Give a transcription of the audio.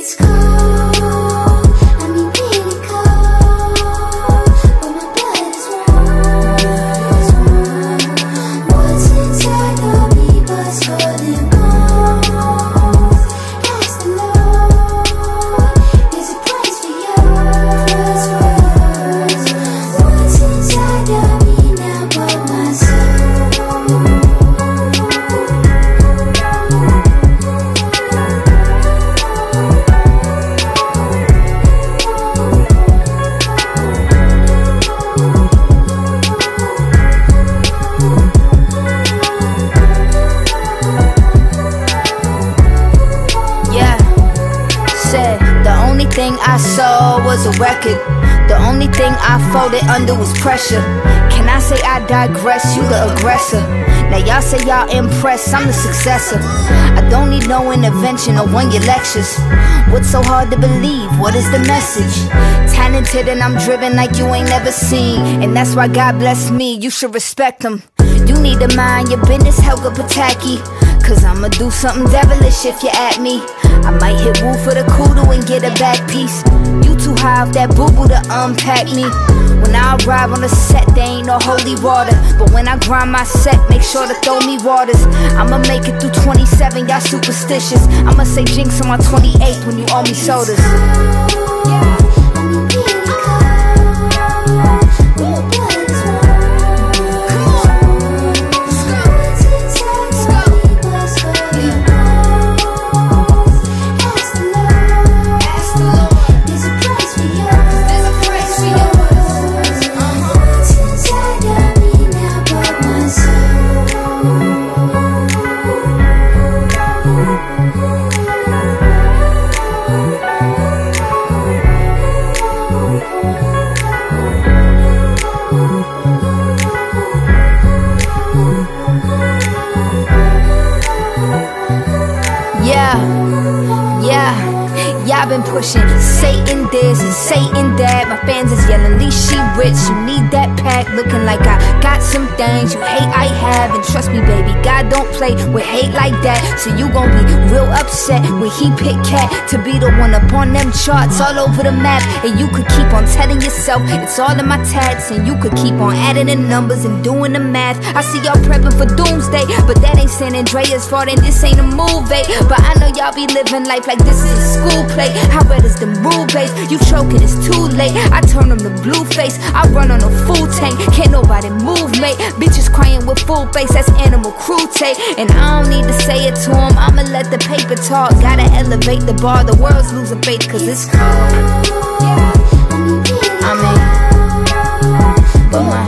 It's cold, I mean really cold, but my blood is warm. What's inside of me but skull and bones? Ask the Lord, there's a place for yours. What's inside of me now but my soul? The only thing I saw was a record. The only thing I folded under was pressure. Can I say I digress? You the aggressor. Now y'all say y'all impressed, I'm the successor. I don't need no intervention or one-year lectures. What's so hard to believe? What is the message? Talented and I'm driven like you ain't never seen. And that's why God bless me, you should respect him. You need to mind your business, Helga Pataki. Cause I'ma do something devilish if you at me. I might hit woo for the kudu and get a back piece. You too high off that boo-boo to unpack me. When I arrive on the set, there ain't no holy water. But when I grind my set, make sure to throw me waters. I'ma make it through 27, y'all superstitious. I'ma say jinx on my 28th when you owe me sodas. Y'all been pushing Satan this and Satan that. My fans is yelling, least she rich. You need that pack, looking like I got some things you hate I have. And trust me baby, God don't play with hate like that. So you gon' be real upset when he pick Cat to be the one up on them charts all over the map. And you could keep on telling yourself it's all in my tats. And you could keep on adding the numbers and doing the math. I see y'all prepping for doomsday, but that ain't San Andreas fault and this ain't a movie. But I know y'all be living life like this is a school play. How red is the rule base? You choking, it's too late. I turn them to blue face. I run on a full tank. Can't nobody move, mate. Bitches crying with full face. That's animal cruelty. And I don't need to say it to them. I'ma let the paper talk. Gotta elevate the bar. The world's losing faith cause it's cold. I mean, but my